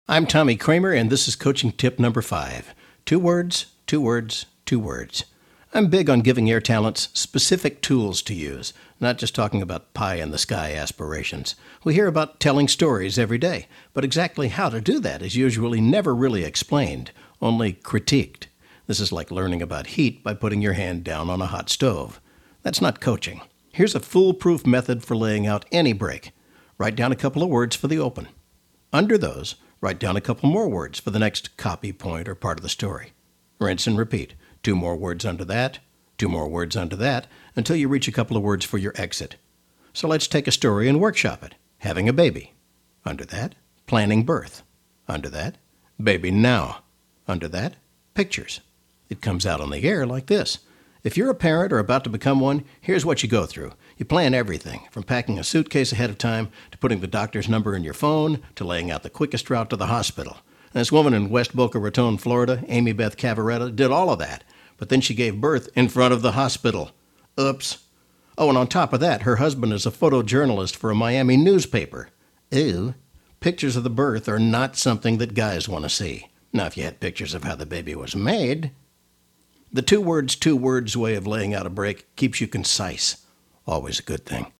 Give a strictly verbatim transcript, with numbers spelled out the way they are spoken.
I'm Tommy Kramer, and this is coaching tip number five. Two words, two words, two words. I'm big on giving air talents specific tools to use, not just talking about pie-in-the-sky aspirations. We hear about telling stories every day, but exactly how to do that is usually never really explained, only critiqued. This is like learning about heat by putting your hand down on a hot stove. That's not coaching. Here's a foolproof method for laying out any break. Write down a couple of words for the open. Under those, write down a couple more words for the next copy point or part of the story. Rinse and repeat. Two more words under that, two more words under that, until you reach a couple of words for your exit. So let's take a story and workshop it. Having a baby. Under that, planning birth. Under that, baby now. Under that, pictures. It comes out on the air like this. If you're a parent or about to become one, here's what you go through. You plan everything, from packing a suitcase ahead of time, to putting the doctor's number in your phone, to laying out the quickest route to the hospital. And this woman in West Boca Raton, Florida, Amy Beth Cavaretta, did all of that. But then she gave birth in front of the hospital. Oops. Oh, and on top of that, her husband is a photojournalist for a Miami newspaper. Ew. Pictures of the birth are not something that guys want to see. Now, if you had pictures of how the baby was made... The two words, two words way of laying out a break keeps you concise. Always a good thing.